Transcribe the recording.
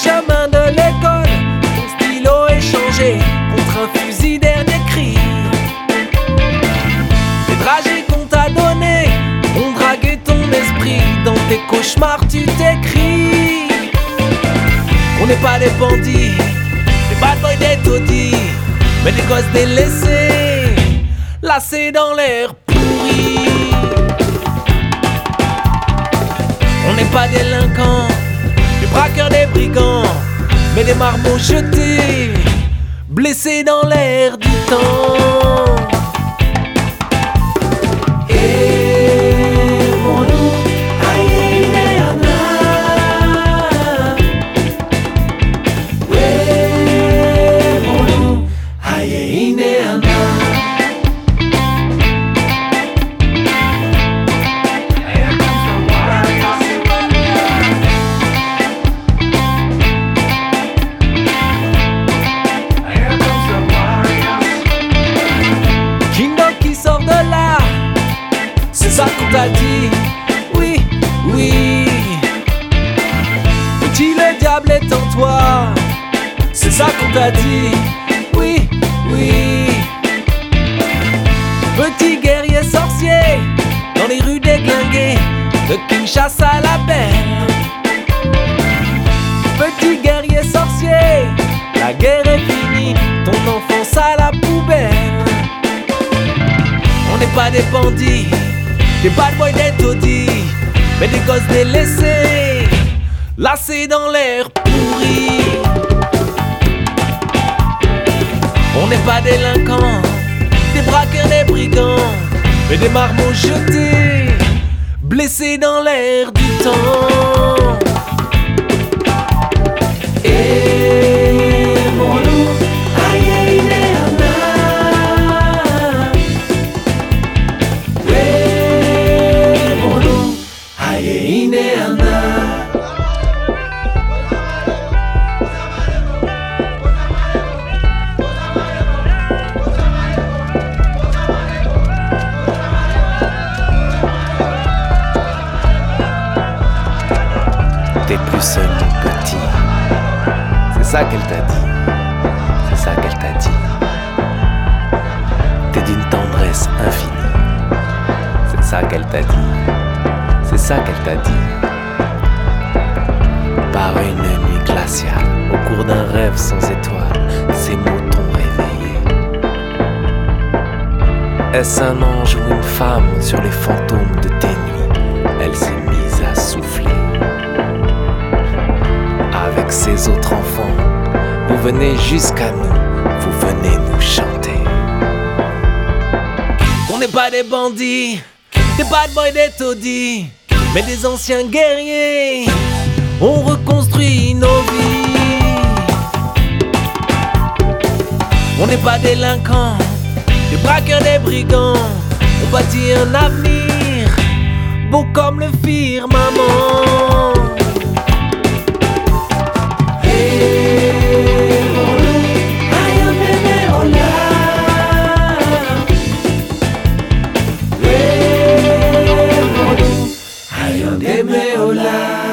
chemin de l'école, ton stylo échangé contre un fusil dernier cri. Les trajets qu'on t'a donnés ont dragué ton esprit. Dans tes cauchemars tu t'écris qu'on n'est pas des bandits, des bad boys, des taudis, mais des gosses délaissés, lassés dans l'air pourri. On n'est pas délinquants, des braqueurs, des brigands, mais des marmots jetés, blessés dans l'air du temps. C'est ça qu'on t'a dit, oui, oui. Petit, le diable est en toi. C'est ça qu'on t'a dit, oui, oui. Petit guerrier sorcier, dans les rues déglinguées de Kinshasa à la belle. Petit guerrier sorcier, la guerre est finie, ton enfance à la poubelle. On n'est pas des bandits, des bad boys, des taudis, mais des gosses délaissés, lassés dans l'air pourri. On n'est pas délinquants, des braqueurs, des brigands, mais des marmots jetés, blessés dans l'air du temps. Et mon loup, aïe, il est un T'es plus seul, mon petit. C'est ça qu'elle t'a dit. C'est ça qu'elle t'a dit. T'es d'une tendresse infinie. C'est ça qu'elle t'a dit. C'est ça qu'elle t'a dit. Par une nuit glaciale, au cours d'un rêve sans étoiles, ces mots t'ont réveillé. Est-ce un ange ou une femme sur les fantômes de tes nuits? Elle s'est mise à souffler. Avec ses autres enfants, vous venez jusqu'à nous, vous venez nous chanter. On n'est pas des bandits, des bad boys, des taudis, mais des anciens guerriers. On reconstruit nos vies. On n'est pas délinquants, des braqueurs, des brigands. On bâtit un avenir beau comme le firmament. Ayonde me ola.